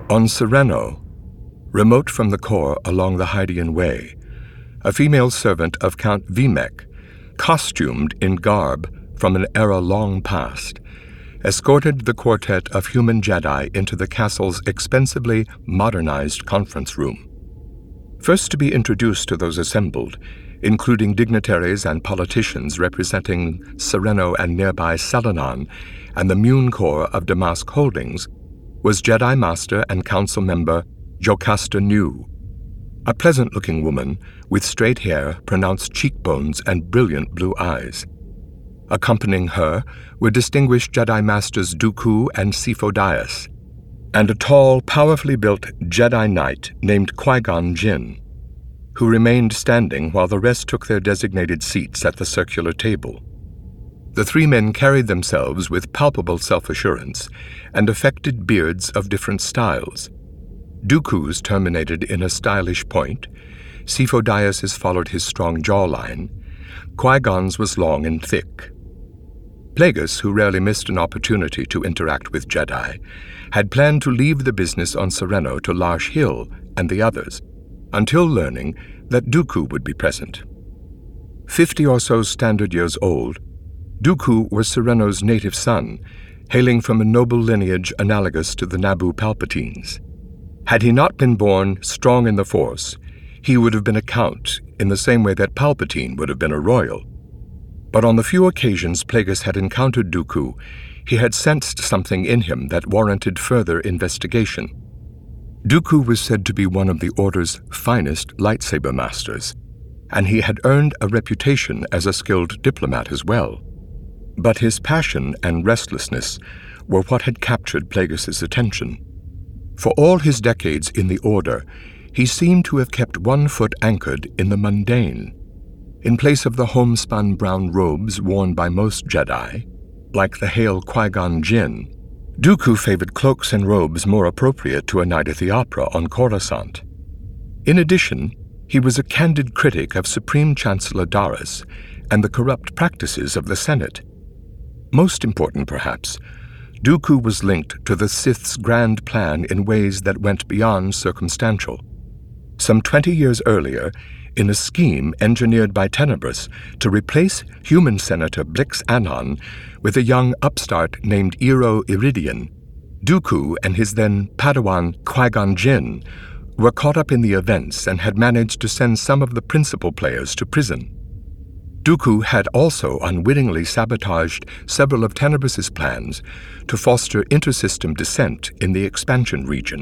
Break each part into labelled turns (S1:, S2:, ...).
S1: On Sereno, remote from the core along the Hydian Way, a female servant of Count Vimek, costumed in garb from an era long past, escorted the quartet of human Jedi into the castle's expensively modernized conference room. First to be introduced to those assembled, including dignitaries and politicians representing Sereno and nearby Selenon and the Mune Corps of Damask Holdings, was Jedi Master and Council member Jocasta Nu, a pleasant-looking woman with straight hair, pronounced cheekbones, and brilliant blue eyes. Accompanying her were distinguished Jedi Masters Dooku and Sifo Dyas, and a tall, powerfully built Jedi Knight named Qui-Gon Jinn, who remained standing while the rest took their designated seats at the circular table. The three men carried themselves with palpable self-assurance and affected beards of different styles. Dooku's terminated in a stylish point, Sifo Dyas's followed his strong jawline, Qui-Gon's was long and thick. Plagueis, who rarely missed an opportunity to interact with Jedi, had planned to leave the business on Sereno to Larsh Hill and the others, until learning that Dooku would be present. 50 or so standard years old, Dooku was Sereno's native son, hailing from a noble lineage analogous to the Naboo Palpatines. Had he not been born strong in the Force, he would have been a count in the same way that Palpatine would have been a royal. But on the few occasions Plagueis had encountered Dooku, he had sensed something in him that warranted further investigation. Dooku was said to be one of the Order's finest lightsaber masters, and he had earned a reputation as a skilled diplomat as well. But his passion and restlessness were what had captured Plagueis' attention. For all his decades in the Order, he seemed to have kept one foot anchored in the mundane. In place of the homespun brown robes worn by most Jedi, like the hale Qui-Gon Jinn, Dooku favored cloaks and robes more appropriate to a night at the opera on Coruscant. In addition, he was a candid critic of Supreme Chancellor Darius and the corrupt practices of the Senate. Most important, perhaps, Dooku was linked to the Sith's grand plan in ways that went beyond circumstantial. Some 20 years earlier, in a scheme engineered by Tenebrous to replace human Senator Blix Anon with a young upstart named Eero Iridian, Dooku and his then Padawan Qui-Gon Jinn were caught up in the events and had managed to send some of the principal players to prison. Dooku had also unwittingly sabotaged several of Tenebrous' plans to foster intersystem dissent in the expansion region.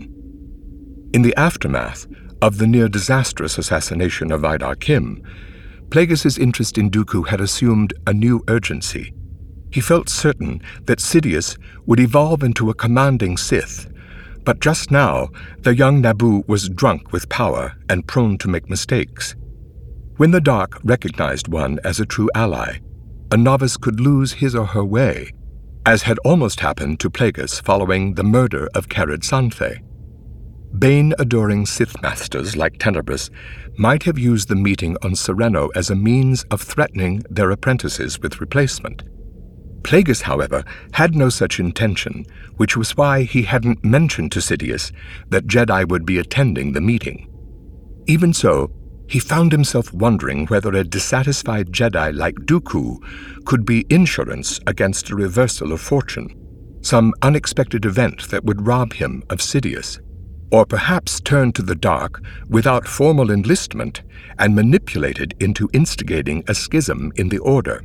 S1: In the aftermath of the near-disastrous assassination of Vidar Kim, Plagueis' interest in Dooku had assumed a new urgency. He felt certain that Sidious would evolve into a commanding Sith, but just now the young Naboo was drunk with power and prone to make mistakes. When the Dark recognized one as a true ally, a novice could lose his or her way, as had almost happened to Plagueis following the murder of Carid Santhe. Bane-adoring Sith masters like Tenebrous might have used the meeting on Sereno as a means of threatening their apprentices with replacement. Plagueis, however, had no such intention, which was why he hadn't mentioned to Sidious that Jedi would be attending the meeting. Even so, he found himself wondering whether a dissatisfied Jedi like Dooku could be insurance against a reversal of fortune, some unexpected event that would rob him of Sidious, or perhaps turn to the Dark without formal enlistment and manipulate it into instigating a schism in the Order.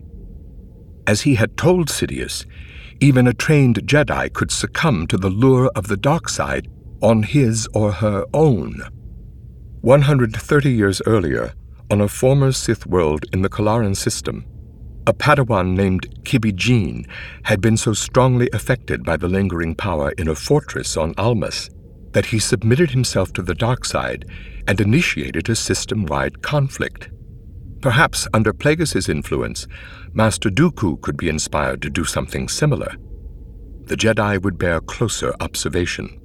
S1: As he had told Sidious, even a trained Jedi could succumb to the lure of the dark side on his or her own. 130 years earlier, on a former Sith world in the Kalaran system, a Padawan named Kibi-Jin had been so strongly affected by the lingering power in a fortress on Almas that he submitted himself to the dark side and initiated a system-wide conflict. Perhaps under Plagueis' influence, Master Dooku could be inspired to do something similar. The Jedi would bear closer observation.